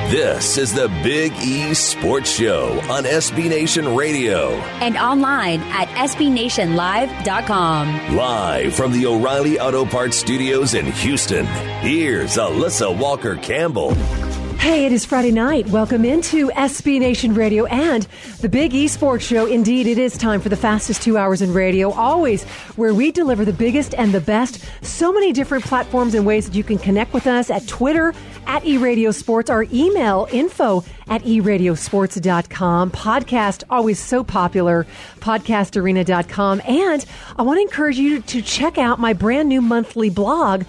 This is the Big E Sports Show on SB Nation Radio. And online at SBNationLive.com. Live from the O'Reilly Auto Parts Studios in Houston, here's Alyssa Walker Campbell. Hey, it is Friday night. Welcome into SB Nation Radio and the Big E Sports Show. Indeed, it is time for the fastest 2 hours in radio, always where we deliver the biggest and the best. So many different platforms and ways that you can connect with us at Twitter, at eRadioSports, our email, info at eRadioSports.com. Podcast, always so popular, podcastarena.com. And I want to encourage you to check out my brand new monthly blog,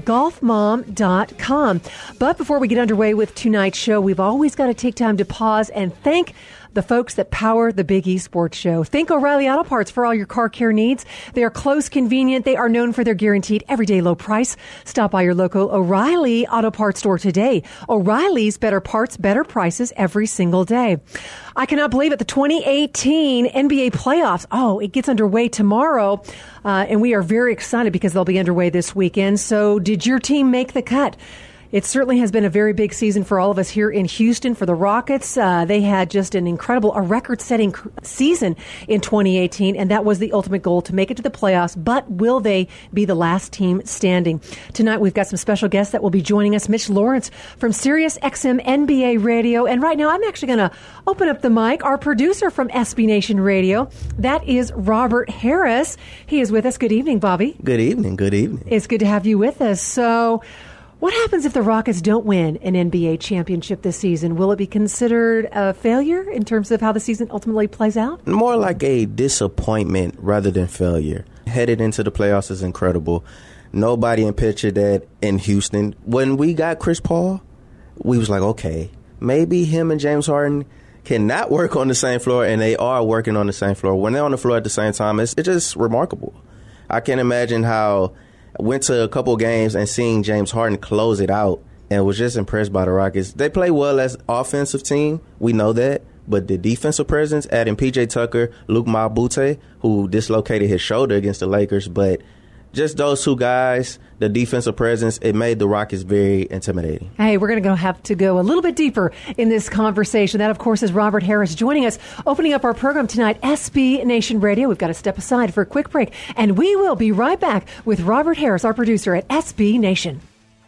thegolfmom.com. But before we get underway with tonight's show, we've always got to take time to pause and thank the folks that power the Big E Sports Show. Thank O'Reilly Auto Parts for all your car care needs. They are close, convenient. They are known for their guaranteed everyday low price. Stop by your local O'Reilly Auto Parts store today. O'Reilly's better parts, better prices every single day. I cannot believe it. The 2018 NBA playoffs. Oh, it gets underway tomorrow. And we are very excited because they'll be underway this weekend. So did your team make the cut? It certainly has been a very big season for all of us here in Houston. For the Rockets, they had just a record-setting season in 2018, and that was the ultimate goal, to make it to the playoffs. But will they be the last team standing? Tonight, we've got some special guests that will be joining us. Mitch Lawrence from Sirius XM NBA Radio. And right now, I'm actually going to open up the mic. Our producer from SB Nation Radio, that is Robert Harris. He is with us. Good evening, Bobby. Good evening. Good evening. It's good to have you with us. So, what happens if the Rockets don't win an NBA championship this season? Will it be considered a failure in terms of how the season ultimately plays out? More like a disappointment rather than failure. Headed into the playoffs is incredible. Nobody pictured that in Houston. When we got Chris Paul, we was like, okay, maybe him and James Harden cannot work on the same floor, and they are working on the same floor. When they're on the floor at the same time, it's just remarkable. I can't imagine how I went to a couple games and seeing James Harden close it out and was just impressed by the Rockets. They play well as an offensive team. We know that. But the defensive presence, adding P.J. Tucker, Luke Mabute, who dislocated his shoulder against the Lakers. But just those two guys, the defensive presence, it made the Rockets very intimidating. Hey, we're going to have to go a little bit deeper in this conversation. That, of course, is Robert Harris joining us, opening up our program tonight, SB Nation Radio. We've got to step aside for a quick break, and we will be right back with Robert Harris, our producer at SB Nation.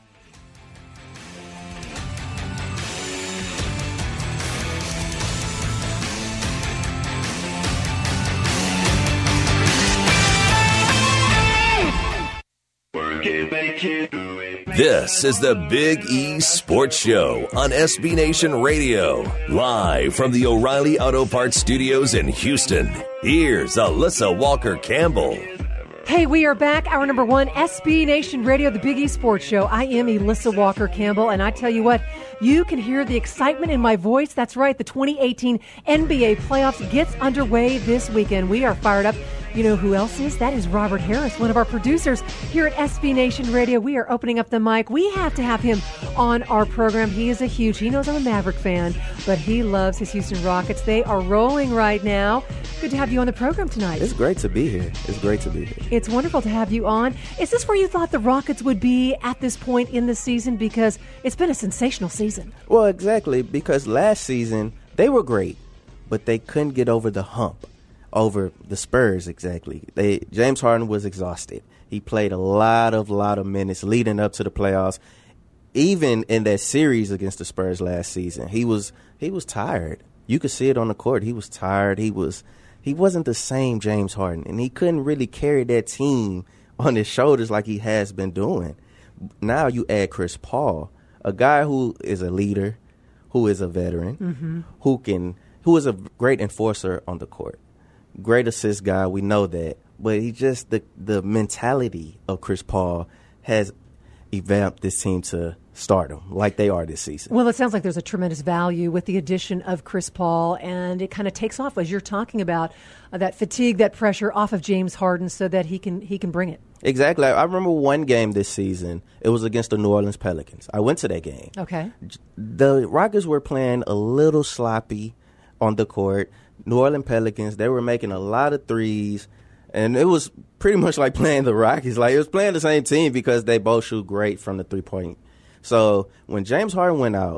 This is the Big E Sports Show on SB Nation Radio. Live from the O'Reilly Auto Parts Studios in Houston, here's Alyssa Walker Campbell. Hey, we are back. Hour number one, SB Nation Radio, the Big E Sports Show. I am Alyssa Walker Campbell, and I tell you what, you can hear the excitement in my voice. That's right, the 2018 NBA playoffs gets underway this weekend. We are fired up. You know who else is? That is Robert Harris, one of our producers here at SB Nation Radio. We are opening up the mic. We have to have him on our program. He knows I'm a Maverick fan, but he loves his Houston Rockets. They are rolling right now. Good to have you on the program tonight. It's great to be here. It's wonderful to have you on. Is this where you thought the Rockets would be at this point in the season? Because it's been a sensational season. Well, exactly, because last season they were great, but they couldn't get over the hump. Over the Spurs, exactly. James Harden was exhausted. He played a lot of minutes leading up to the playoffs. Even in that series against the Spurs last season, he was tired. You could see it on the court. He was tired. He wasn't the same James Harden, and he couldn't really carry that team on his shoulders like he has been doing. Now you add Chris Paul, a guy who is a leader, who is a veteran, who is a great enforcer on the court. Great assist guy, we know that. But he just, the mentality of Chris Paul has evamped this team to stardom like they are this season. Well, it sounds like there's a tremendous value with the addition of Chris Paul, and it kind of takes off, as you're talking about, that fatigue, that pressure off of James Harden so that he can bring it. Exactly. I remember one game this season. It was against the New Orleans Pelicans. I went to that game. Okay. The Rockets were playing a little sloppy on the court. New Orleans Pelicans, they were making a lot of threes, and it was pretty much like playing the Rockets. Like, it was playing the same team because they both shoot great from the three-point. So when James Harden went out,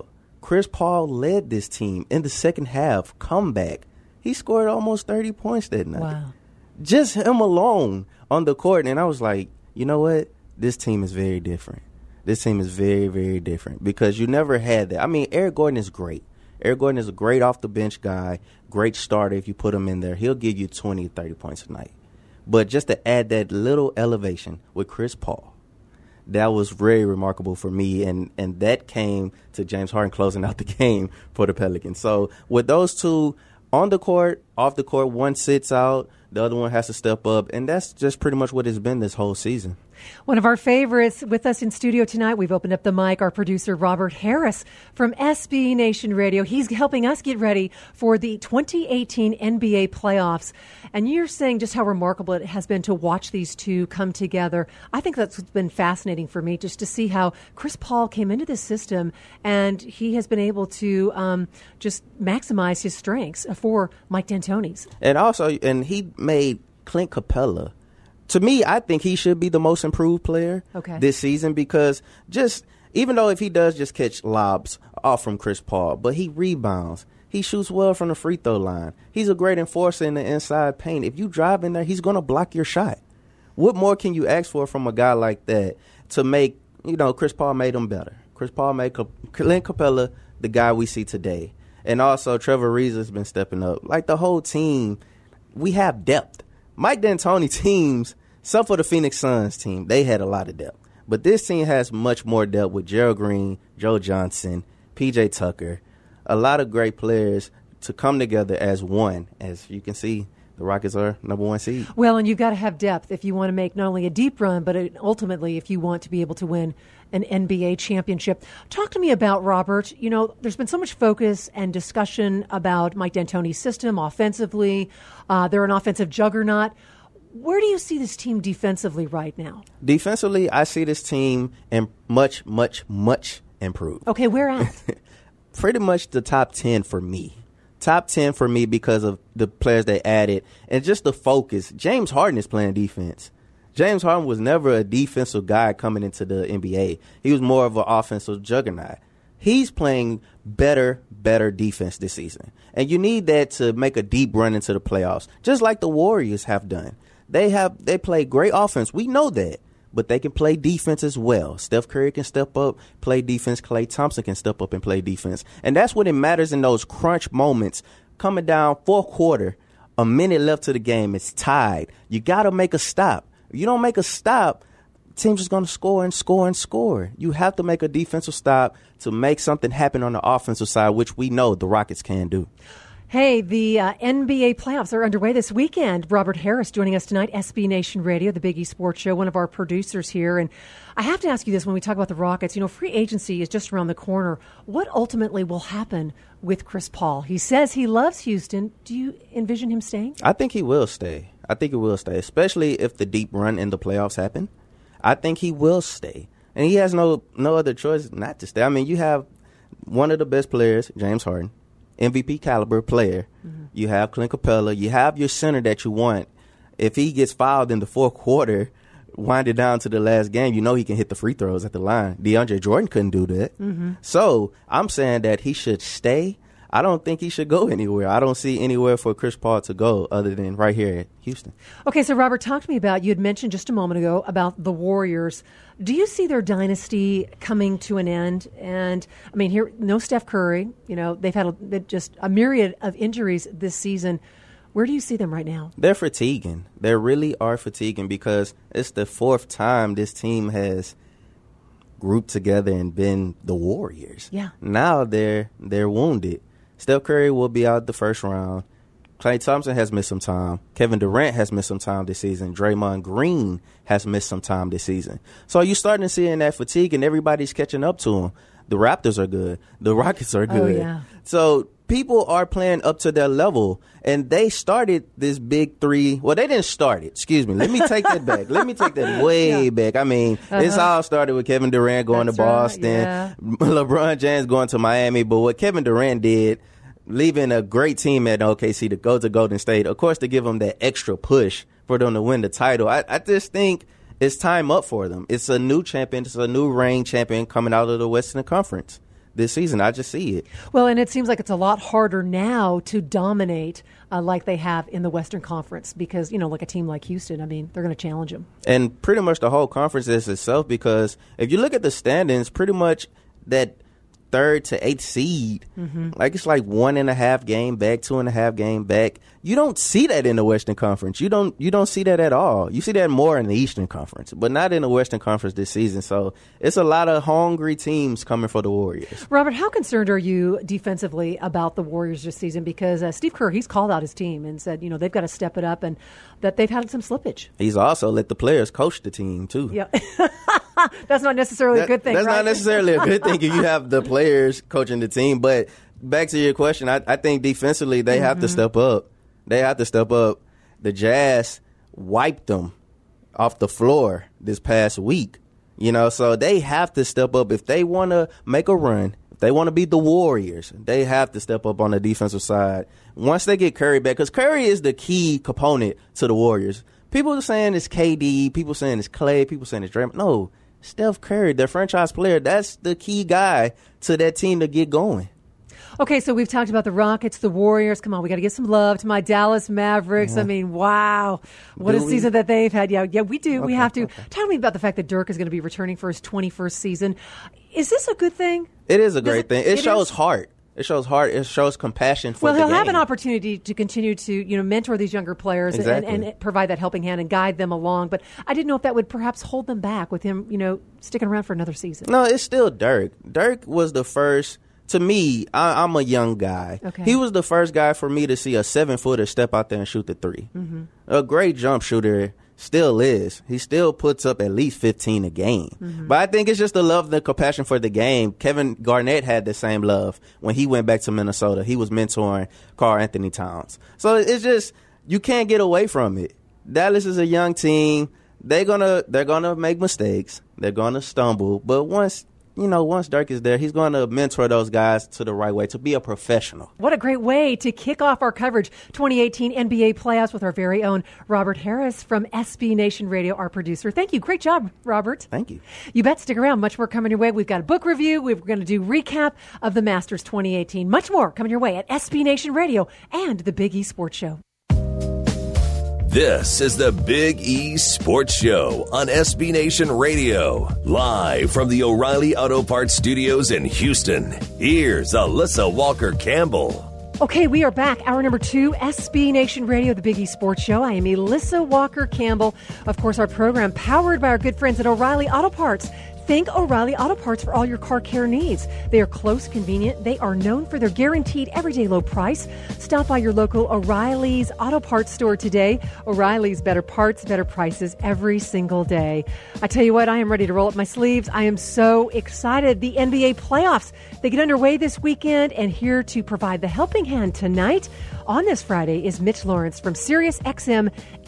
Chris Paul led this team in the second half comeback. He scored almost 30 points that night. Wow. Just him alone on the court. And I was like, you know what? This team is very different. This team is very, very different because you never had that. I mean, Eric Gordon is great. Eric Gordon is a great off-the-bench guy, great starter if you put him in there. He'll give you 20, 30 points a night. But just to add that little elevation with Chris Paul, that was very remarkable for me, and that came to James Harden closing out the game for the Pelicans. So with those two on the court, off the court, one sits out, the other one has to step up, and that's just pretty much what it's been this whole season. One of our favorites with us in studio tonight, we've opened up the mic, our producer Robert Harris from SB Nation Radio. He's helping us get ready for the 2018 NBA playoffs. And you're saying just how remarkable it has been to watch these two come together. I think that's been fascinating for me, just to see how Chris Paul came into this system and he has been able to just maximize his strengths for Mike D'Antoni's. And also, and he made Clint Capella. To me, I think he should be the most improved player this season because just even though if he does just catch lobs off from Chris Paul, but he rebounds. He shoots well from the free throw line. He's a great enforcer in the inside paint. If you drive in there, he's going to block your shot. What more can you ask for from a guy like that to make, Chris Paul made him better. Chris Paul made Clint Capella the guy we see today. And also Trevor Ariza has been stepping up. Like the whole team, we have depth. Mike D'Antoni teams, except for the Phoenix Suns team, they had a lot of depth. But this team has much more depth with Gerald Green, Joe Johnson, P.J. Tucker, a lot of great players to come together as one. As you can see, the Rockets are number one seed. Well, and you've got to have depth if you want to make not only a deep run, but ultimately if you want to be able to win an NBA championship. Talk to me about, Robert, there's been so much focus and discussion about Mike D'Antoni's system offensively. They're an offensive juggernaut. Where do you see this team defensively right now? Defensively, I see this team much, much, much improved. Okay, where at? Pretty much the top 10 for me. Top 10 for me because of the players they added and just the focus. James Harden is playing defense. James Harden was never a defensive guy coming into the NBA. He was more of an offensive juggernaut. He's playing better defense this season. And you need that to make a deep run into the playoffs, just like the Warriors have done. They play great offense. We know that. But they can play defense as well. Steph Curry can step up, play defense. Klay Thompson can step up and play defense. And that's what it matters in those crunch moments. Coming down fourth quarter, a minute left to the game, it's tied. You got to make a stop. If you don't make a stop, the team's just going to score and score and score. You have to make a defensive stop to make something happen on the offensive side, which we know the Rockets can do. Hey, the NBA playoffs are underway this weekend. Robert Harris joining us tonight, SB Nation Radio, the Big E Sports Show, one of our producers here. And I have to ask you this when we talk about the Rockets. Free agency is just around the corner. What ultimately will happen with Chris Paul? He says he loves Houston. Do you envision him staying? I think he will stay. Especially if the deep run in the playoffs happen. I think he will stay. And he has no other choice not to stay. I mean, you have one of the best players, James Harden. MVP caliber player. Mm-hmm. You have Clint Capella. You have your center that you want. If he gets fouled in the fourth quarter, wind it down to the last game, he can hit the free throws at the line. DeAndre Jordan couldn't do that. Mm-hmm. So I'm saying that he should stay. I don't think he should go anywhere. I don't see anywhere for Chris Paul to go other than right here at Houston. Okay, so Robert, talk to me about, you had mentioned just a moment ago about the Warriors. Do you see their dynasty coming to an end? And, I mean, here, no Steph Curry. They've had just a myriad of injuries this season. Where do you see them right now? They're fatiguing. They really are fatiguing because it's the fourth time this team has grouped together and been the Warriors. Yeah. Now they're wounded. Steph Curry will be out the first round. Klay Thompson has missed some time. Kevin Durant has missed some time this season. Draymond Green has missed some time this season. So you're starting to see in that fatigue, and everybody's catching up to them. The Raptors are good. The Rockets are good. Oh, yeah. So people are playing up to their level, and they started this big three. Well, they didn't start it. Excuse me. Let me take that back. Let me take that way back. I mean, This all started with Kevin Durant going to Boston, LeBron James going to Miami. But what Kevin Durant did, leaving a great team at OKC to go to Golden State, of course, to give them that extra push for them to win the title. I just think it's time up for them. It's a new champion. It's a new reigning champion coming out of the Western Conference. this season. I just see it. Well, and it seems like it's a lot harder now to dominate like they have in the Western Conference because, like a team like Houston, I mean, they're going to challenge them. And pretty much the whole conference is itself because if you look at the standings, pretty much that 3rd to 8th seed, like it's like 1.5 game back, 2.5 game back. You don't see that in the Western Conference. You don't see that at all. You see that more in the Eastern Conference, but not in the Western Conference this season. So it's a lot of hungry teams coming for the Warriors. Robert, how concerned are you defensively about the Warriors this season? Because Steve Kerr, he's called out his team and said, they've got to step it up and that they've had some slippage. He's also let the players coach the team too. Yeah. That's not necessarily a good thing. That's right? not necessarily a good thing if you have the players coaching the team. But back to your question, I think defensively they have to step up. They have to step up. The Jazz wiped them off the floor this past week. So they have to step up if they want to make a run. If they want to beat the Warriors, they have to step up on the defensive side. Once they get Curry back, because Curry is the key component to the Warriors. People are saying it's KD. People saying it's Clay. People saying it's Draymond. No, Steph Curry, their franchise player, that's the key guy to that team to get going. Okay, so we've talked about the Rockets, the Warriors. Come on, we got to give some love to my Dallas Mavericks. I mean, wow. What a season that they've had. Yeah, we do. Okay, we have to. Okay. Talk to me about the fact that Dirk is going to be returning for his 21st season. Is this a good thing? It is a great thing. It shows heart. It shows heart. It shows compassion for the game. Well, he'll have an opportunity to continue to, mentor these younger players and provide that helping hand and guide them along. But I didn't know if that would perhaps hold them back with him, sticking around for another season. No, it's still Dirk. Dirk was the first. To me, I'm a young guy. Okay. He was the first guy for me to see a 7-footer step out there and shoot the three. A great jump shooter. Still is. He still puts up at least 15 a game. But I think it's just the love, the compassion for the game. Kevin Garnett had the same love when he went back to Minnesota. He was mentoring Karl Anthony Towns. So it's just, you can't get away from it. Dallas is a young team. They're gonna make mistakes. They're gonna stumble. But once Dirk is there, he's going to mentor those guys to the right way, to be a professional. What a great way to kick off our coverage, 2018 NBA playoffs with our very own Robert Harris from SB Nation Radio, our producer. Thank you. Great job, Robert. Thank you. You bet. Stick around. Much more coming your way. We've got a book review. We're going to do recap of the Masters 2018. Much more coming your way at SB Nation Radio and the Big E Sports Show. This is the Big E Sports Show on SB Nation Radio. Live from the O'Reilly Auto Parts Studios in Houston. Here's Alyssa Walker-Campbell. Okay, we are back. Hour number 2, SB Nation Radio, the Big E Sports Show. I am Alyssa Walker-Campbell. Of course, our program powered by our good friends at O'Reilly Auto Parts. Think O'Reilly Auto Parts for all your car care needs. They are close, convenient. They are known for their guaranteed everyday low price. Stop by your local O'Reilly's Auto Parts store today. O'Reilly's, better parts, better prices every single day. I tell you what, I am ready to roll up my sleeves. I am so excited. The NBA playoffs, they get underway this weekend, and here to provide the helping hand tonight on this Friday is Mitch Lawrence from Sirius XM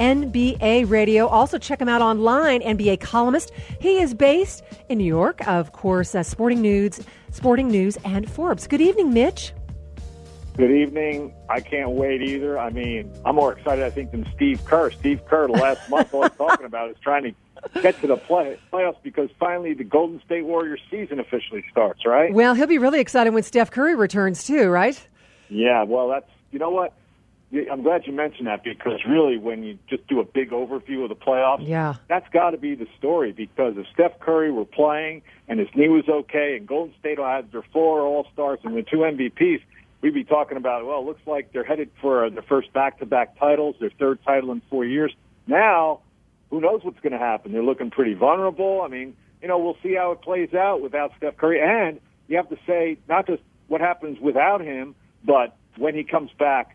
NBA Radio. Also check him out online, NBA columnist. He is based in New York, of course, Sporting News, and Forbes. Good evening, Mitch. Good evening. I can't wait either. I mean, I'm more excited, I think, than Steve Kerr. Steve Kerr, the last month, all he's talking about is trying to get to the playoffs because finally the Golden State Warriors season officially starts, right? Well, he'll be really excited when Steph Curry returns too, right? Yeah, well, you know what? I'm glad you mentioned that because really when you just do a big overview of the playoffs, that's got to be the story because if Steph Curry were playing and his knee was okay and Golden State had their 4 All-Stars and the 2 MVPs, we'd be talking about, well, it looks like they're headed for their first back-to-back titles, their 3rd title in 4 years. Now, who knows what's going to happen? They're looking pretty vulnerable. I mean, we'll see how it plays out without Steph Curry. And you have to say not just what happens without him, but when he comes back,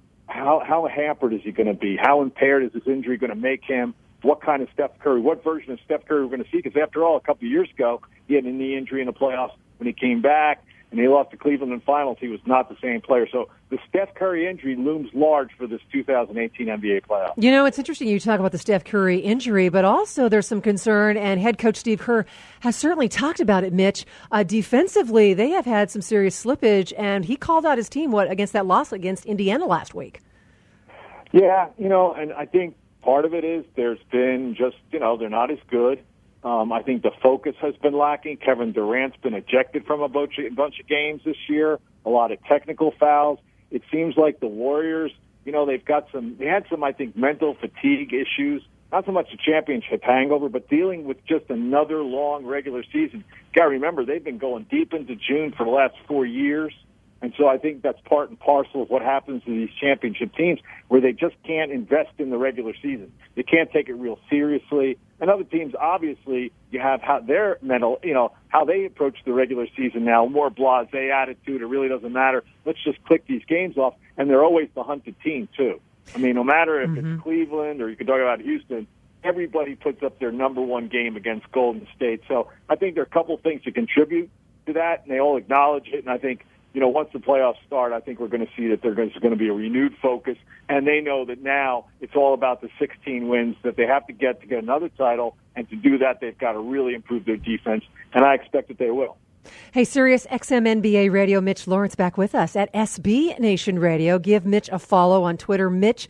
how hampered is he going to be? How impaired is his injury going to make him? What kind of Steph Curry, what version of Steph Curry we're going to see? Because after all, a couple of years ago, he had a knee injury in the playoffs when he came back, and he lost to Cleveland in finals. He was not the same player. So the Steph Curry injury looms large for this 2018 NBA playoffs. It's interesting you talk about the Steph Curry injury, but also there's some concern, and head coach Steve Kerr has certainly talked about it, Mitch. Defensively, they have had some serious slippage, and he called out his team against that loss against Indiana last week. Yeah, and I think part of it is there's been just, they're not as good. I think the focus has been lacking. Kevin Durant's been ejected from a bunch of games this year, a lot of technical fouls. It seems like the Warriors, they had some, I think, mental fatigue issues. Not so much a championship hangover, but dealing with just another long regular season. Got to remember, they've been going deep into June for the last 4 years. And so I think that's part and parcel of what happens to these championship teams, where they just can't invest in the regular season. They can't take it real seriously. And other teams, obviously, you have how their mental, how they approach the regular season now, more blasé attitude. It really doesn't matter. Let's just click these games off. And they're always the hunted team, too. I mean, no matter if it's Cleveland or you can talk about Houston, everybody puts up their number one game against Golden State. So I think there are a couple things to contribute to that, and they all acknowledge it. And I think, once the playoffs start, I think we're going to see that there's going to be a renewed focus. And they know that now it's all about the 16 wins that they have to get another title. And to do that, they've got to really improve their defense. And I expect that they will. Hey, Sirius XM NBA Radio, Mitch Lawrence back with us at SB Nation Radio. Give Mitch a follow on Twitter,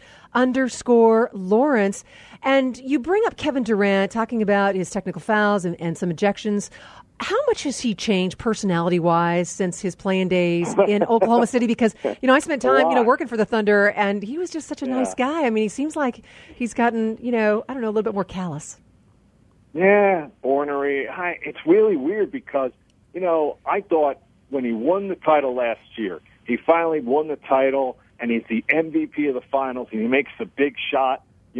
Mitch_Lawrence. And you bring up Kevin Durant, talking about his technical fouls and some ejections. How much has he changed personality-wise since his playing days in Oklahoma City? Because, I spent time, working for the Thunder, and he was just such a nice guy. I mean, he seems like he's gotten, a little bit more callous. Yeah, ornery. It's really weird because, I thought when he won the title last year, he finally won the title, and he's the MVP of the finals, and he makes the big shot.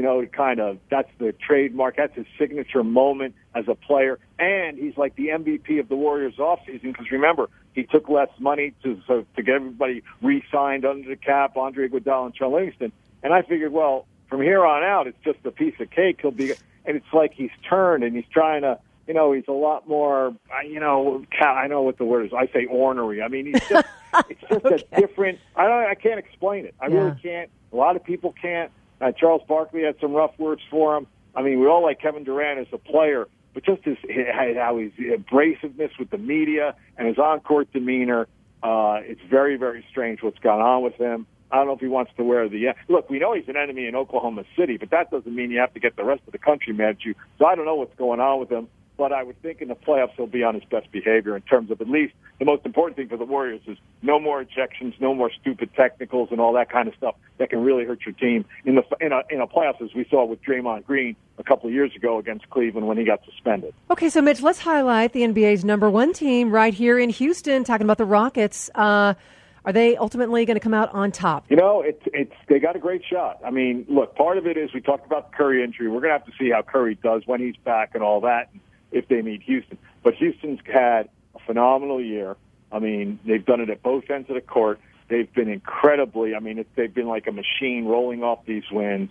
That's the trademark. That's his signature moment as a player. And he's like the MVP of the Warriors offseason because, remember, he took less money to get everybody re-signed under the cap, Andre Iguodala and Sean Livingston. And I figured, well, from here on out, it's just a piece of cake. And it's like he's turned and he's trying to, he's a lot more, I know what the word is. I say ornery. I mean, he's just, it's just a different, I can't explain it. I really can't. A lot of people can't. Charles Barkley had some rough words for him. I mean, we all like Kevin Durant as a player, but just how his abrasiveness with the media and his on-court demeanor, it's very, very strange what's gone on with him. I don't know if he wants to wear the... Look, we know he's an enemy in Oklahoma City, but that doesn't mean you have to get the rest of the country mad at you. So I don't know what's going on with him. But I would think in the playoffs he'll be on his best behavior in terms of at least the most important thing for the Warriors is no more ejections, no more stupid technicals and all that kind of stuff that can really hurt your team in a playoffs, as we saw with Draymond Green a couple of years ago against Cleveland when he got suspended. Okay, so Mitch, let's highlight the NBA's number one team right here in Houston, talking about the Rockets. Are they ultimately going to come out on top? They got a great shot. I mean, look, part of it is we talked about the Curry injury. We're going to have to see how Curry does when he's back and all that, if they meet Houston. But Houston's had a phenomenal year. I mean, they've done it at both ends of the court. They've been they've been like a machine rolling off these wins.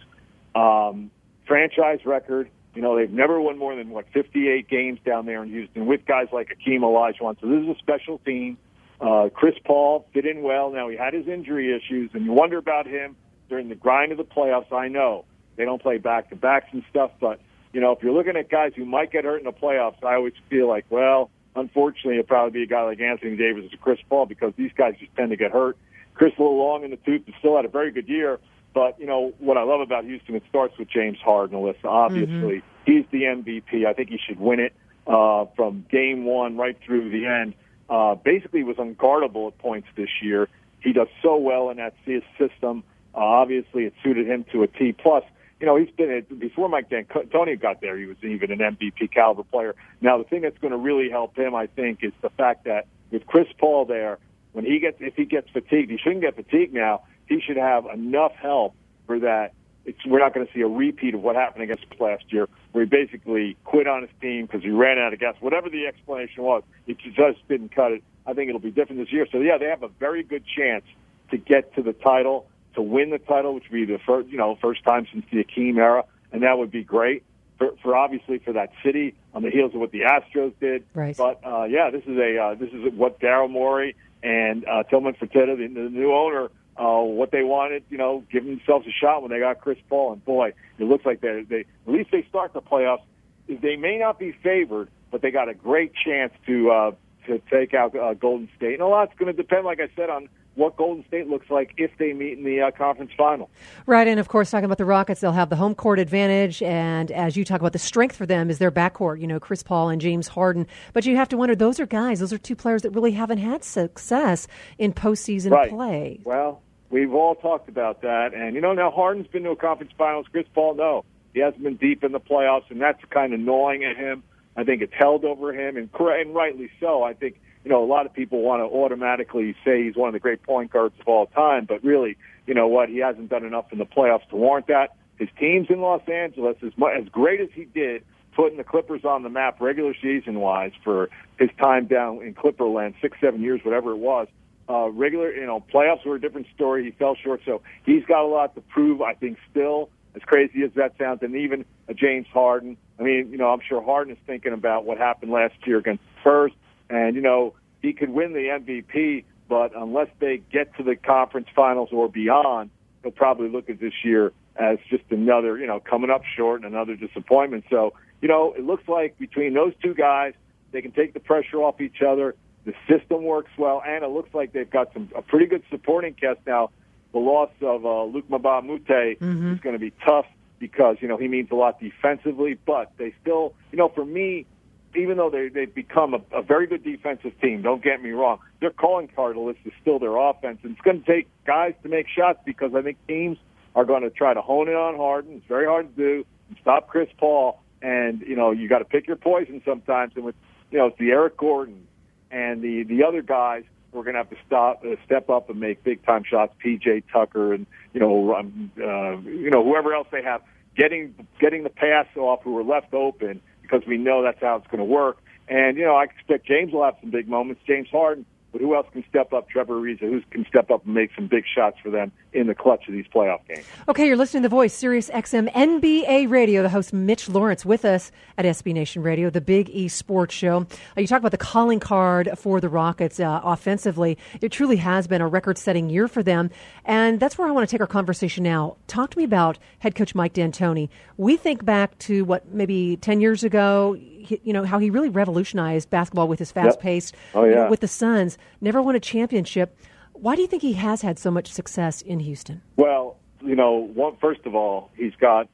Franchise record, they've never won more than, 58 games down there in Houston with guys like Hakeem Olajuwon. So this is a special team. Chris Paul fit in well. Now, he had his injury issues, and you wonder about him during the grind of the playoffs. I know they don't play back-to-backs and stuff, but if you're looking at guys who might get hurt in the playoffs, I always feel like, well, unfortunately, it'll probably be a guy like Anthony Davis or Chris Paul because these guys just tend to get hurt. Chris a little long in the tooth, but still had a very good year. But, what I love about Houston, it starts with James Harden, Alyssa. Obviously, he's the MVP. I think he should win it from game one right through the end. Basically was unguardable at points this year. He does so well in that system. Obviously, it suited him to a T+. Plus, he's been before Mike D'Antoni got there. He was even an MVP caliber player. Now, the thing that's going to really help him, I think, is the fact that with Chris Paul there, if he gets fatigued, he shouldn't get fatigued now. He should have enough help for that. We're not going to see a repeat of what happened against us last year, where he basically quit on his team because he ran out of gas. Whatever the explanation was, it just didn't cut it. I think it'll be different this year. So they have a very good chance to get to the title, to win the title, which would be the first time since the Hakeem era, and that would be great for obviously for that city on the heels of what the Astros did. Right. But this is what Daryl Morey and Tillman Fertitta, the new owner, what they wanted, give themselves a shot when they got Chris Paul, and boy, it looks like they at least they start the playoffs. They may not be favored, but they got a great chance to to take out Golden State. And a lot's going to depend, like I said, on what Golden State looks like if they meet in the conference final. Right, and of course, talking about the Rockets, they'll have the home court advantage, and as you talk about, the strength for them is their backcourt, Chris Paul and James Harden. But you have to wonder, those are two players that really haven't had success in postseason play. Well, we've all talked about that, and now Harden's been to a conference finals. Chris Paul, no. He hasn't been deep in the playoffs, and that's kind of gnawing at him. I think it's held over him, and rightly so. I think a lot of people want to automatically say he's one of the great point guards of all time, but really, you know what? He hasn't done enough in the playoffs to warrant that. His team's in Los Angeles, as great as he did, putting the Clippers on the map regular season-wise for his time down in Clipperland, 6-7 years, whatever it was. Playoffs were a different story. He fell short, so he's got a lot to prove, I think, still, as crazy as that sounds, and even James Harden. I mean, I'm sure Harden is thinking about what happened last year against Spurs, and, he could win the MVP, but unless they get to the conference finals or beyond, he'll probably look at this year as just another, coming up short and another disappointment. So, it looks like between those two guys, they can take the pressure off each other. The system works well, and it looks like they've got a pretty good supporting cast now. The loss of Luc Mbah a Moute is going to be tough because, he means a lot defensively, but they still, for me, even though they've become a very good defensive team, don't get me wrong, their calling card list is still their offense. And it's going to take guys to make shots because I think teams are going to try to hone in on Harden. It's very hard to do. Stop Chris Paul. And, you got to pick your poison sometimes. And with, it's the Eric Gordon and the other guys who are going to have to step up and make big-time shots, P.J. Tucker and, whoever else they have, getting the pass off who are left open, because we know that's how it's going to work. And, I expect James will have some big moments, James Harden, but who else can step up? Trevor Ariza, who can step up and make some big shots for them in the clutch of these playoff games. Okay, you're listening to The Voice, Sirius XM NBA Radio. The host, Mitch Lawrence, with us at SB Nation Radio, the Big E Sports Show. You talk about the calling card for the Rockets offensively. It truly has been a record-setting year for them, and that's where I want to take our conversation now. Talk to me about head coach Mike D'Antoni. We think back to, maybe 10 years ago, how he really revolutionized basketball with his fast-paced, with the Suns, never won a championship. Why do you think he has had so much success in Houston? Well, first of all, he's got,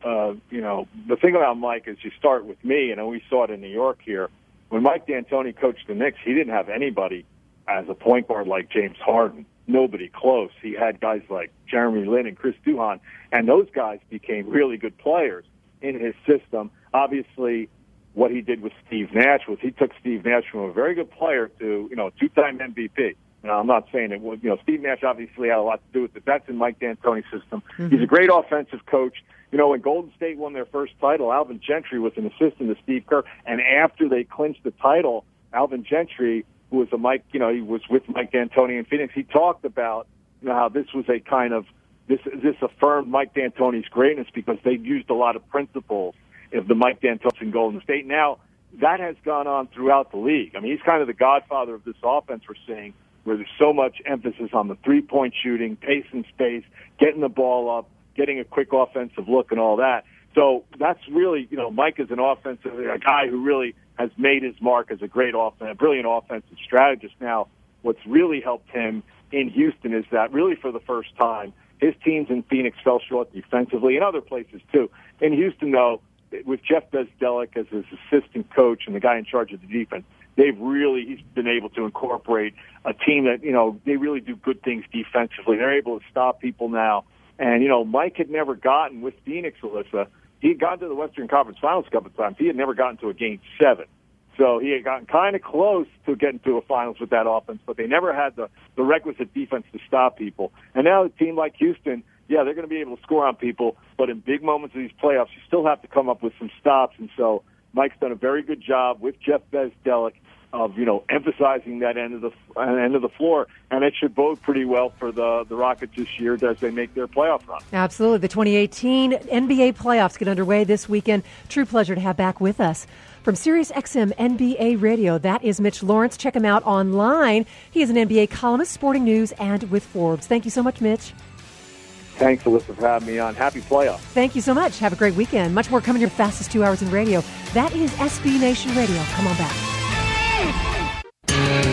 the thing about Mike is you start with me, and we saw it in New York here. When Mike D'Antoni coached the Knicks, he didn't have anybody as a point guard like James Harden. Nobody close. He had guys like Jeremy Lin and Chris Duhon, and those guys became really good players in his system. Obviously, what he did with Steve Nash was he took Steve Nash from a very good player to, two-time MVP. Now, I'm not saying it was, Steve Nash obviously had a lot to do with it. That's in Mike D'Antoni's system. Mm-hmm. He's a great offensive coach. When Golden State won their first title, Alvin Gentry was an assistant to Steve Kerr. And after they clinched the title, Alvin Gentry, who was he was with Mike D'Antoni in Phoenix, he talked about, how this was a kind of, this affirmed Mike D'Antoni's greatness because they used a lot of principles of the Mike D'Antoni in Golden State. Now, that has gone on throughout the league. I mean, he's kind of the godfather of this offense we're seeing, where there's so much emphasis on the three-point shooting, pace and space, getting the ball up, getting a quick offensive look and all that. So that's really, Mike is a guy who really has made his mark as a brilliant offensive strategist. Now, what's really helped him in Houston is that really for the first time, his teams in Phoenix fell short defensively and other places too. In Houston, though, with Jeff Bezdelik as his assistant coach and the guy in charge of the defense, he's been able to incorporate a team that, they really do good things defensively. They're able to stop people now. And, Mike had never gotten with Phoenix, Alyssa. He had gotten to the Western Conference Finals a couple of times. He had never gotten to a Game 7. So he had gotten kind of close to getting to a finals with that offense, but they never had the requisite defense to stop people. And now a team like Houston, they're going to be able to score on people, but in big moments of these playoffs, you still have to come up with some stops. And so Mike's done a very good job with Jeff Bezdelik of, emphasizing that end of the floor, and it should bode pretty well for the Rockets this year as they make their playoff run. Absolutely. The 2018 NBA playoffs get underway this weekend. True pleasure to have back with us from Sirius XM NBA Radio. That is Mitch Lawrence. Check him out online. He is an NBA columnist, Sporting News, and with Forbes. Thank you so much, Mitch. Thanks, Alyssa, for having me on. Happy playoffs. Thank you so much. Have a great weekend. Much more coming your fastest 2 hours in radio. That is SB Nation Radio. Come on back.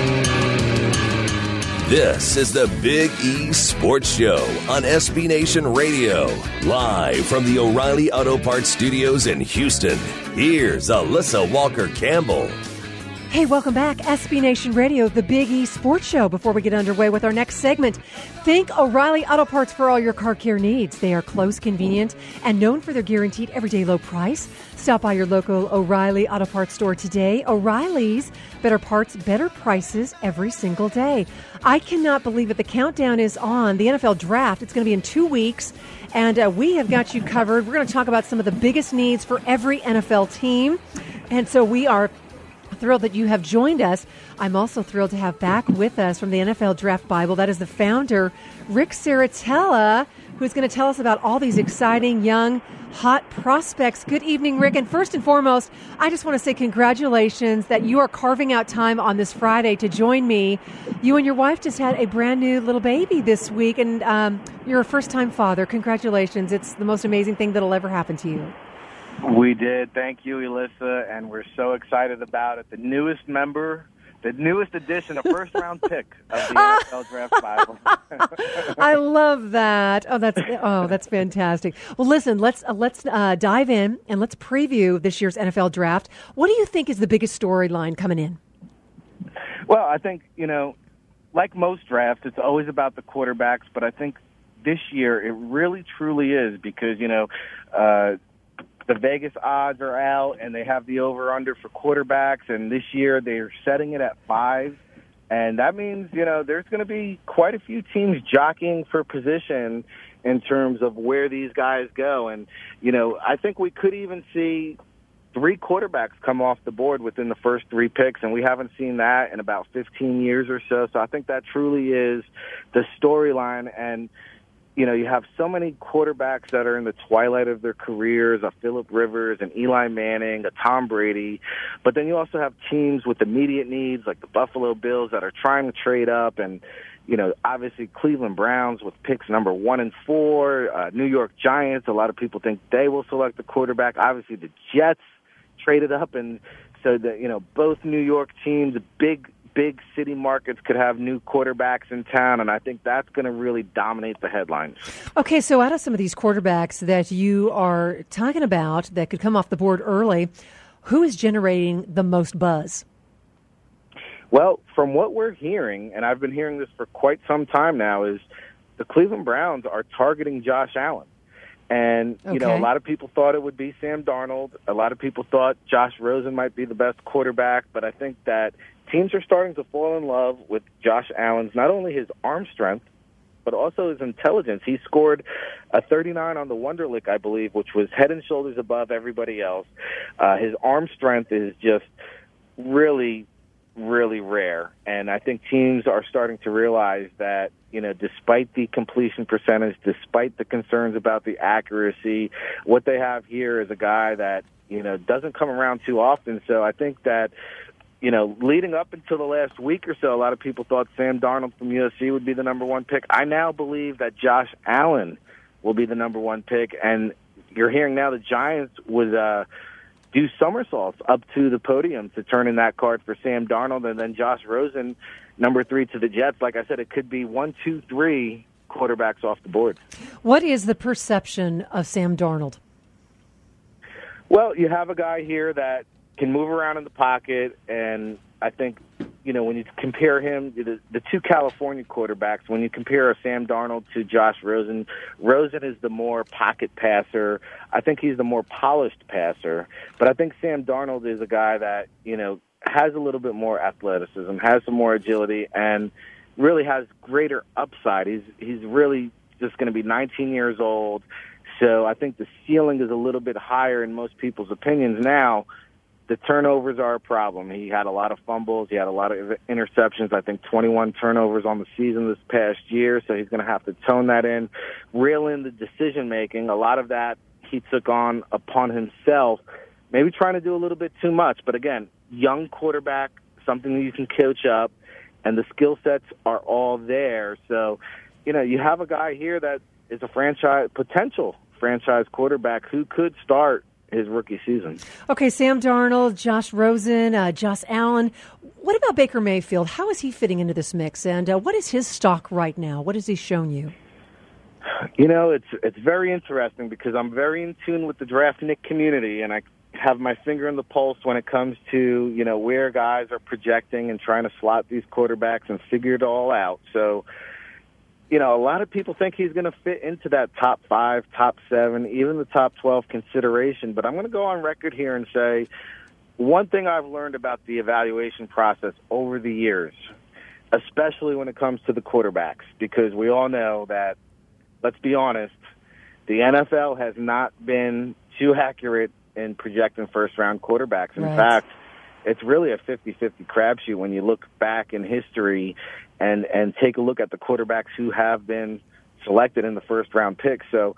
This is the Big E Sports Show on SB Nation Radio. Live from the O'Reilly Auto Parts Studios in Houston. Here's Alyssa Walker-Campbell. Hey, welcome back. SB Nation Radio, the Big E Sports Show. Before we get underway with our next segment, think O'Reilly Auto Parts for all your car care needs. They are close, convenient, and known for their guaranteed everyday low price. Stop by your local O'Reilly Auto Parts store today. O'Reilly's, better parts, better prices every single day. I cannot believe it. The countdown is on. The NFL Draft, it's going to be in 2 weeks, and we have got you covered. We're going to talk about some of the biggest needs for every NFL team, and so we are thrilled that you have joined us. I'm also thrilled to have back with us from the NFL Draft Bible. That is the founder, Rick Saratella, who's going to tell us about all these exciting, young, hot prospects. Good evening, Rick. And first and foremost, I just want to say congratulations that you are carving out time on this Friday to join me. You and your wife just had a brand new little baby this week, and you're a first-time father. Congratulations. It's the most amazing thing that'll ever happen to you. We did. Thank you, Alyssa, and we're so excited about it. The newest addition, a first-round pick of the NFL Draft Bible. I love that. That's fantastic. Well, listen, let's dive in and let's preview this year's NFL Draft. What do you think is the biggest storyline coming in? Well, I think, like most drafts, it's always about the quarterbacks, but I think this year it really, truly is because, the Vegas odds are out, and they have the over-under for quarterbacks, and this year they're setting it at 5. And that means, there's going to be quite a few teams jockeying for position in terms of where these guys go. And, I think we could even see 3 quarterbacks come off the board within the first 3 picks, and we haven't seen that in about 15 years or so. So I think that truly is the storyline. And you have so many quarterbacks that are in the twilight of their careers, a Phillip Rivers, an Eli Manning, a Tom Brady. But then you also have teams with immediate needs like the Buffalo Bills that are trying to trade up. And, obviously Cleveland Browns with picks number 1 and 4. New York Giants, a lot of people think they will select the quarterback. Obviously the Jets traded up. And so that, both New York teams, big city markets could have new quarterbacks in town, and I think that's going to really dominate the headlines. Okay, so out of some of these quarterbacks that you are talking about that could come off the board early, who is generating the most buzz? Well, from what we're hearing, and I've been hearing this for quite some time now, is the Cleveland Browns are targeting Josh Allen. And, a lot of people thought it would be Sam Darnold. A lot of people thought Josh Rosen might be the best quarterback, but I think that teams are starting to fall in love with Josh Allen's, not only his arm strength, but also his intelligence. He scored a 39 on the Wonderlic, I believe, which was head and shoulders above everybody else. His arm strength is just really, really rare. And I think teams are starting to realize that, despite the completion percentage, despite the concerns about the accuracy, what they have here is a guy that, doesn't come around too often. So I think that, leading up until the last week or so, a lot of people thought Sam Darnold from USC would be the number 1 pick. I now believe that Josh Allen will be the number 1 pick. And you're hearing now the Giants would do somersaults up to the podium to turn in that card for Sam Darnold, and then Josh Rosen, number 3 to the Jets. Like I said, it could be 1, 2, 3 quarterbacks off the board. What is the perception of Sam Darnold? Well, you have a guy here that can move around in the pocket, and I think, when you compare him, the 2 California quarterbacks, when you compare Sam Darnold to Josh Rosen, Rosen is the more pocket passer. I think he's the more polished passer, but I think Sam Darnold is a guy that, has a little bit more athleticism, has some more agility, and really has greater upside. He's really just going to be 19 years old, so I think the ceiling is a little bit higher in most people's opinions now. The turnovers are a problem. He had a lot of fumbles. He had a lot of interceptions. I think 21 turnovers on the season this past year, so he's going to have to tone that in, reel in the decision-making. A lot of that he took on upon himself, maybe trying to do a little bit too much. But, again, young quarterback, something that you can coach up, and the skill sets are all there. So, you have a guy here that is a potential franchise quarterback who could start his rookie season. Okay, Sam Darnold, Josh Rosen, Josh Allen. What about Baker Mayfield? How is he fitting into this mix? And what is his stock right now? What has he shown you? You know, it's very interesting because I'm very in tune with the DraftNik community, and I have my finger on the pulse when it comes to, you know, where guys are projecting and trying to slot these quarterbacks and figure it all out. So, you know, a lot of people think he's going to fit into that top 5, top 7, even the top 12 consideration. But I'm going to go on record here and say one thing I've learned about the evaluation process over the years, especially when it comes to the quarterbacks, because we all know that, let's be honest, the NFL has not been too accurate in projecting first-round quarterbacks. In fact, it's really a 50-50 crapshoot when you look back in history and take a look at the quarterbacks who have been selected in the first-round pick. So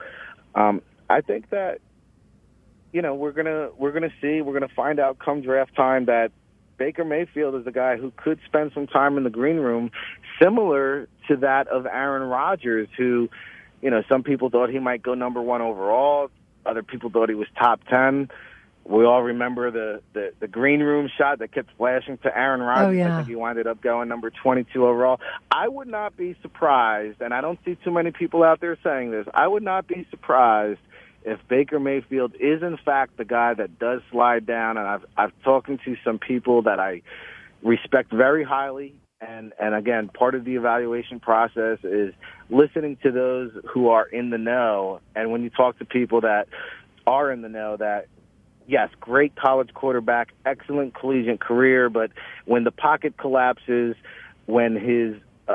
I think that, you know, we're gonna find out come draft time that Baker Mayfield is a guy who could spend some time in the green room, similar to that of Aaron Rodgers, who, you know, some people thought he might go number 1 overall. Other people thought he was top 10. We all remember the green room shot that kept flashing to Aaron Rodgers. Oh, yeah. I think he winded up going number 22 overall. I would not be surprised, and I don't see too many people out there saying this, I would not be surprised if Baker Mayfield is, in fact, the guy that does slide down. And I've talked to some people that I respect very highly. And again, part of the evaluation process is listening to those who are in the know. And when you talk to people that are in the know, that, yes, great college quarterback, excellent collegiate career, but when the pocket collapses, when his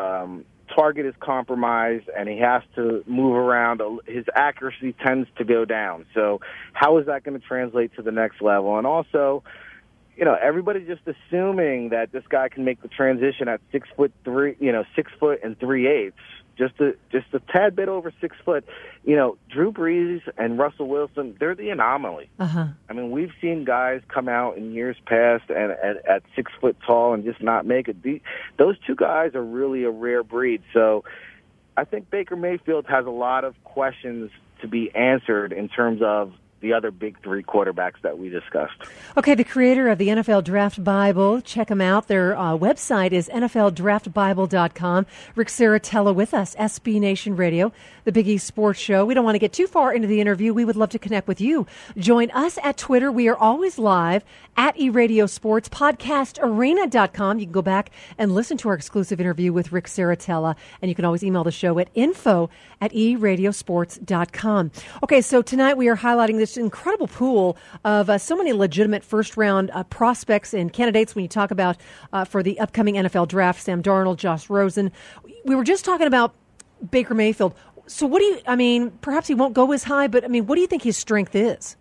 target is compromised and he has to move around, his accuracy tends to go down. So how is that going to translate to the next level? And also, you know, everybody's just assuming that this guy can make the transition at 6'3", 6 foot and 3/8, just a tad bit over 6 foot. You know, Drew Brees and Russell Wilson, they're the anomaly. Uh-huh. I mean, we've seen guys come out in years past and at 6 foot tall and just not make it. Those two guys are really a rare breed. So I think Baker Mayfield has a lot of questions to be answered in terms of the other big 3 quarterbacks that we discussed. Okay, the creator of the NFL Draft Bible, check them out. Their website is NFLDraftBible.com. Rick Saratella with us, SB Nation Radio, the Big East Sports Show. We don't want to get too far into the interview. We would love to connect with you. Join us at Twitter. We are always live at eRadio Sports, podcastarena.com. You can go back and listen to our exclusive interview with Rick Saratella, and you can always email the show at info@eradiosports.com. Okay, so tonight we are highlighting this incredible pool of so many legitimate first-round prospects and candidates when you talk about for the upcoming NFL draft, Sam Darnold, Josh Rosen. We were just talking about Baker Mayfield. So what do you, I mean, perhaps he won't go as high, but I mean, what do you think his strength is?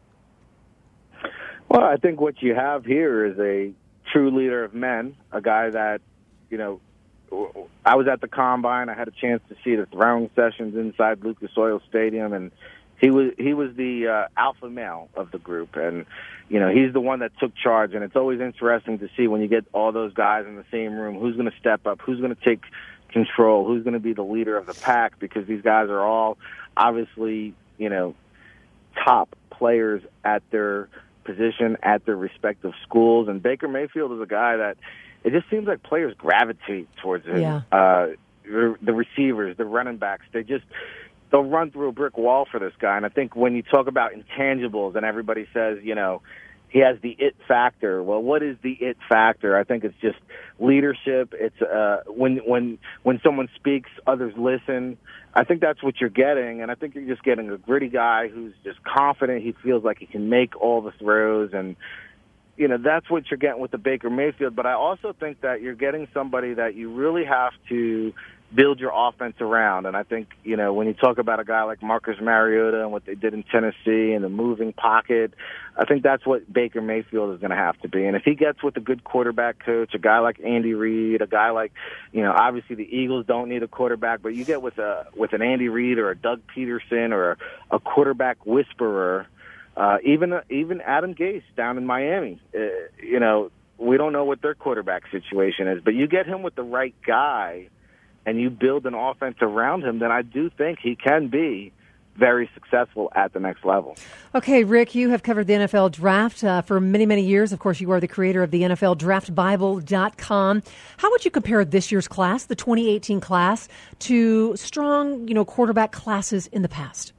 Well, I think what you have here is a true leader of men, a guy that, you know, I was at the Combine. I had a chance to see the throwing sessions inside Lucas Oil Stadium, and he was the alpha male of the group, and you know he's the one that took charge. And it's always interesting to see when you get all those guys in the same room, who's going to step up, who's going to take control, who's going to be the leader of the pack, because these guys are all obviously, you know, top players at their position at their respective schools. And Baker Mayfield is a guy that it just seems like players gravitate towards him. Yeah. The receivers, the running backs, they'll run through a brick wall for this guy. And I think when you talk about intangibles and everybody says, you know, he has the it factor. Well, what is the it factor? I think it's just leadership. It's when someone speaks, others listen. I think that's what you're getting, and I think you're just getting a gritty guy who's just confident. He feels like he can make all the throws, and you know that's what you're getting with the Baker Mayfield. But I also think that you're getting somebody that you really have to build your offense around. And I think, you know, when you talk about a guy like Marcus Mariota and what they did in Tennessee and the moving pocket, I think that's what Baker Mayfield is going to have to be. And if he gets with a good quarterback coach, a guy like Andy Reid, a guy like, you know, obviously the Eagles don't need a quarterback, but you get with an Andy Reid or a Doug Peterson or a quarterback whisperer, even Adam Gase down in Miami, you know, we don't know what their quarterback situation is, but you get him with the right guy and you build an offense around him, then I do think he can be very successful at the next level. Okay, Rick, you have covered the NFL draft for many, many years. Of course, you are the creator of the NFLDraftBible.com. How would you compare this year's class, the 2018 class, to strong, quarterback classes in the past?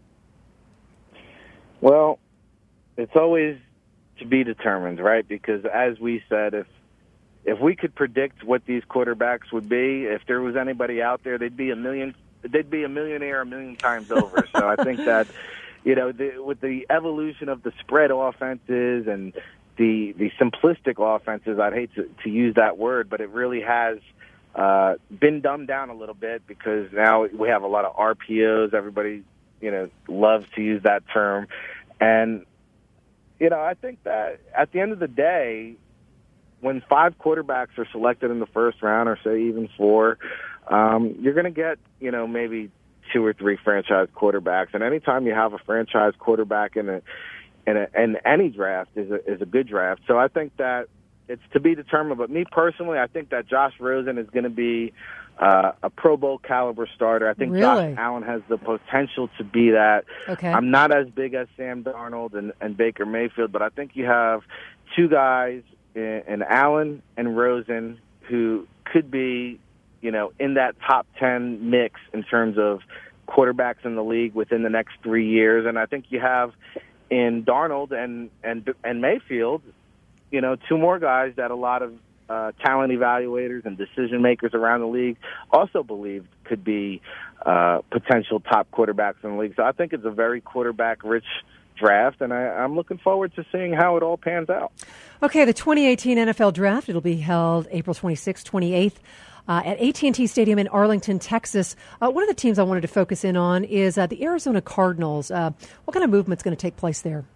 Well, it's always to be determined, right? Because as we said, if we could predict what these quarterbacks would be, if there was anybody out there, they'd be a millionaire a million times over. So I think that, with the evolution of the spread offenses and the simplistic offenses, I'd hate to use that word, but it really has been dumbed down a little bit because now we have a lot of RPOs. Everybody, loves to use that term. And, I think that at the end of the day, when 5 quarterbacks are selected in the first round, or say even 4, you're going to get, maybe 2 or 3 franchise quarterbacks. And anytime you have a franchise quarterback in any draft is a good draft. So I think that it's to be determined. But me personally, I think that Josh Rosen is going to be a Pro Bowl caliber starter. I think really? Josh Allen has the potential to be that. Okay. I'm not as big as Sam Darnold and Baker Mayfield, but I think you have 2 guys in Allen and Rosen who could be, in that top 10 mix in terms of quarterbacks in the league within the next 3 years. And I think you have in Darnold and Mayfield, 2 more guys that a lot of talent evaluators and decision makers around the league also believe could be potential top quarterbacks in the league. So I think it's a very quarterback-rich draft, and I'm looking forward to seeing how it all pans out. Okay, the 2018 NFL Draft, it'll be held April 26th, 28th at AT&T Stadium in Arlington, Texas. One of the teams I wanted to focus in on is the Arizona Cardinals. What kind of movement's going to take place there?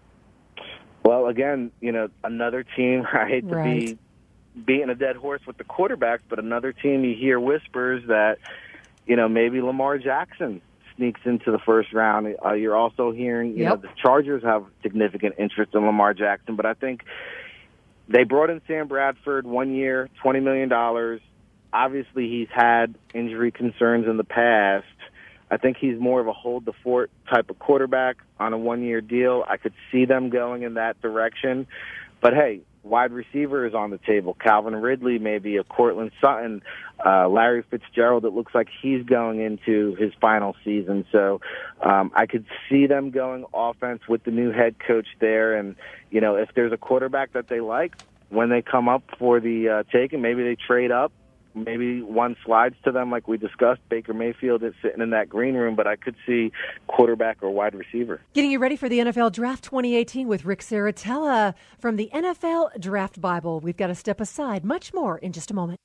Well, again, another team, I hate to be beating a dead horse with the quarterbacks, but another team you hear whispers that, maybe Lamar Jackson sneaks into the first round. You're also hearing, the Chargers have significant interest in Lamar Jackson, but I think they brought in Sam Bradford 1 year, $20 million. Obviously, he's had injury concerns in the past. I think he's more of a hold the fort type of quarterback on a 1-year deal. I could see them going in that direction. But, hey, wide receiver is on the table. Calvin Ridley, maybe a Cortland Sutton, Larry Fitzgerald. It looks like he's going into his final season. So I could see them going offense with the new head coach there. And, if there's a quarterback that they like, when they come up for the taking, maybe they trade up. Maybe one slides to them like we discussed. Baker Mayfield is sitting in that green room, but I could see quarterback or wide receiver. Getting you ready for the NFL Draft 2018 with Rick Saratella from the NFL Draft Bible. We've got to step aside. Much more in just a moment.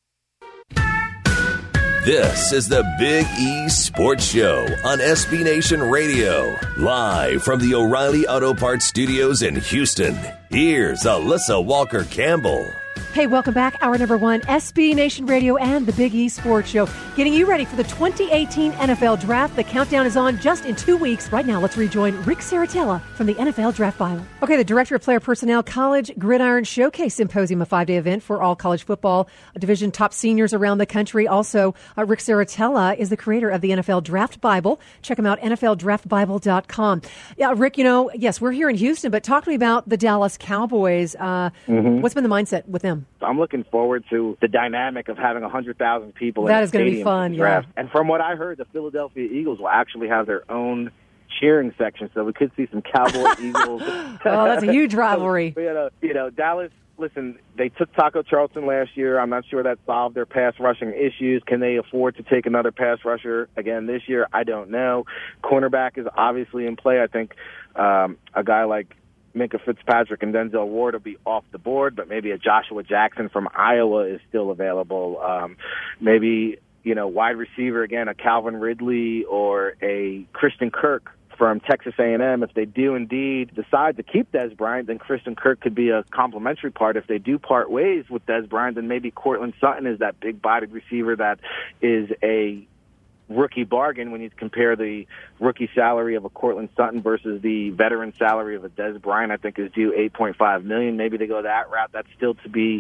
This is the Big E Sports Show on SB Nation Radio. Live from the O'Reilly Auto Parts Studios in Houston. Here's Alyssa Walker-Campbell. Hey, welcome back. Hour number 1, SB Nation Radio and the Big E Sports Show. Getting you ready for the 2018 NFL Draft. The countdown is on just in 2 weeks. Right now, let's rejoin Rick Saratella from the NFL Draft Bible. Okay, the Director of Player Personnel College Gridiron Showcase Symposium, a 5-day event for all college football division top seniors around the country. Also, Rick Saratella is the creator of the NFL Draft Bible. Check him out, NFLDraftBible.com. Yeah, Rick, yes, we're here in Houston, but talk to me about the Dallas Cowboys. What's been the mindset with them? I'm looking forward to the dynamic of having 100,000 people in the stadium. That is going to be fun, yeah. And from what I heard, the Philadelphia Eagles will actually have their own cheering section, so we could see some Cowboy Eagles. Oh, that's a huge rivalry. Dallas, listen, they took Taco Charlton last year. I'm not sure that solved their pass rushing issues. Can they afford to take another pass rusher again this year? I don't know. Cornerback is obviously in play. I think a guy like Minkah Fitzpatrick and Denzel Ward will be off the board, but maybe a Joshua Jackson from Iowa is still available. Maybe, wide receiver, again, a Calvin Ridley or a Christian Kirk from Texas A&M. If they do indeed decide to keep Dez Bryant, then Christian Kirk could be a complementary part. If they do part ways with Dez Bryant, then maybe Cortland Sutton is that big-bodied receiver that is a rookie bargain when you compare the rookie salary of a Cortland Sutton versus the veteran salary of a Dez Bryant. I think is due $8.5 million. Maybe they go that route. That's still to be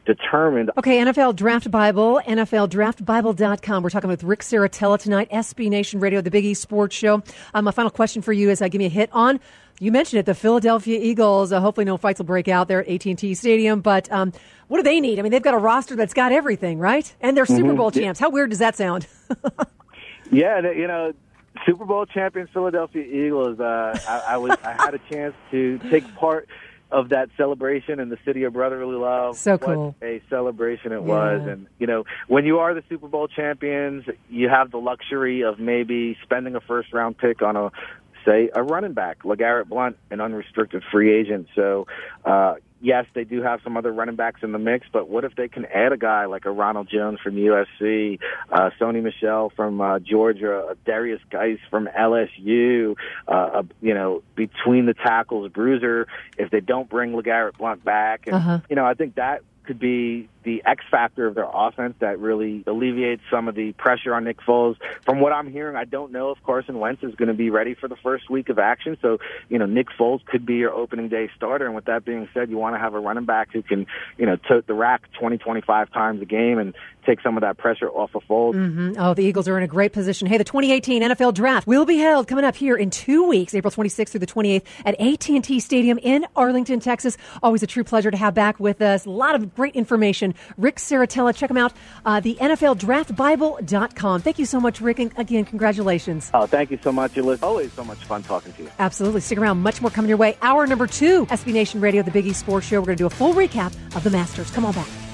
determined. Okay, NFL Draft Bible, NFLDraftBible.com. We're talking with Rick Saratella tonight, SB Nation Radio, the Big East Sports Show. My final question for you is give me a hit on, you mentioned it, the Philadelphia Eagles. Hopefully no fights will break out there at AT&T Stadium, but what do they need? I mean, they've got a roster that's got everything, right? And they're Super Bowl champs. How weird does that sound? Yeah, Super Bowl champions Philadelphia Eagles. I had a chance to take part of that celebration in the city of brotherly love. So cool. What a celebration it was. And, when you are the Super Bowl champions, you have the luxury of maybe spending a first-round pick on a running back, LeGarrette Blount, an unrestricted free agent. So, yes, they do have some other running backs in the mix, but what if they can add a guy like a Ronald Jones from USC, Sony Michel from Georgia, Darius Geis from LSU, between the tackles, Bruiser, if they don't bring LeGarrette Blount back. And, I think that could be the X factor of their offense that really alleviates some of the pressure on Nick Foles. From what I'm hearing, I don't know if Carson Wentz is going to be ready for the first week of action. So, Nick Foles could be your opening day starter. And with that being said, you want to have a running back who can, tote the rack 20, 25 times a game and take some of that pressure off of Foles. Mm-hmm. Oh, the Eagles are in a great position. Hey, the 2018 NFL Draft will be held coming up here in 2 weeks, April 26th through the 28th at AT&T Stadium in Arlington, Texas. Always a true pleasure to have back with us. A lot of great information. Rick Saratella, check him out, the NFLDraftBible.com. Thank you so much, Rick, and again, congratulations. Oh, thank you so much. It was always so much fun talking to you. Absolutely. Stick around. Much more coming your way. Hour number 2, SB Nation Radio, the Big East Sports Show. We're going to do a full recap of the Masters. Come on back.